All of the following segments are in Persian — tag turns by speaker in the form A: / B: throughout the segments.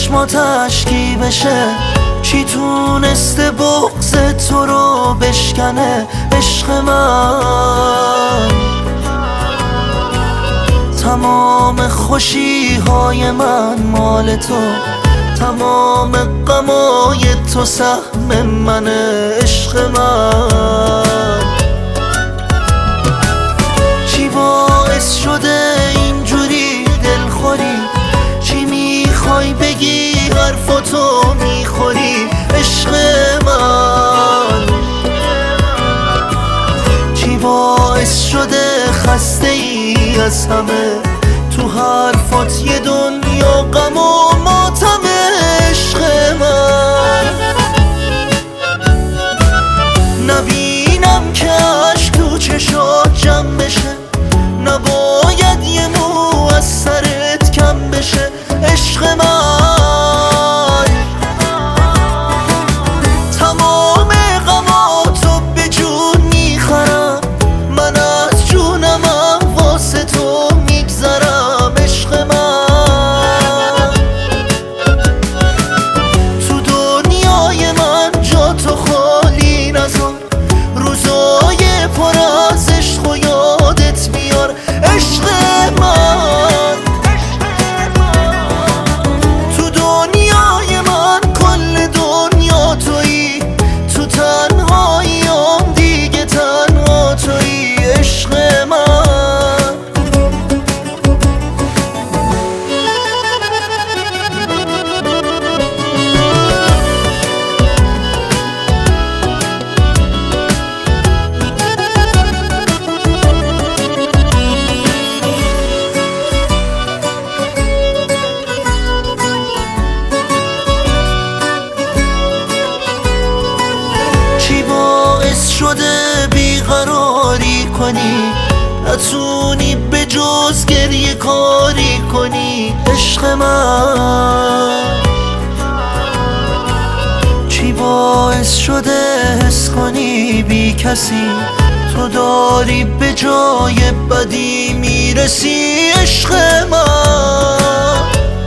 A: چشماتش کی بشه؟ کی تونسته بغض تو رو بشکنه؟ عشق من تمام خوشی های من مال تو، تمام غمای تو سهم منه. عشق من چی باعث شده اینجوری دلخوری؟ چی میخوای بگی حرفاتو میخوری؟ عشق من چی باعث شده خسته ای از همه؟ تو حرفات یه دنیا غم و ماتمه. عشق من نبینم که عشق تو چشات جمع بشه، نباید یه مو از سرت کم بشه. عشق من تمام غماتو به جون میخرم، من از جونمم واسه تو میگذرم. عشق من تو دنیای من جا تو خالی نذار، روزای پر از عشق و یادت میار. عشق من تو دنیای من کل دنیا تویی، تو تنهاییام دیگه تنها تویی. عشق من چی باعث شده بیقراری کنی؟ نتونی به جز گریه کاری کنی. عشق من چی باعث شده حس کنی بی کسی تو داری به جای بدی میرسی؟ عشق من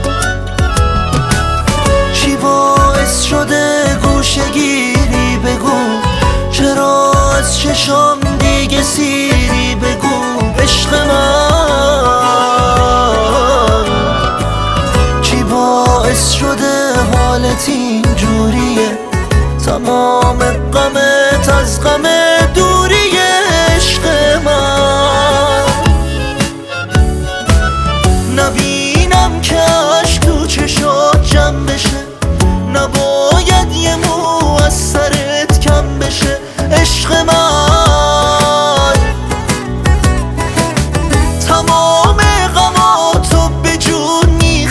A: چی باعث شده گوشه گیری؟ بگو چرا از چشام دیگه سیری؟ بگو عشق من چی باعث شده حالت اینجوریه؟ تمام غمت از